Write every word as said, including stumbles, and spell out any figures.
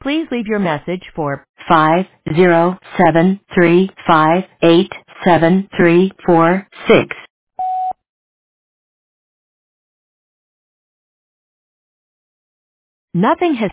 Please leave your message for five zero seven three five eight seven three four six. Nothing has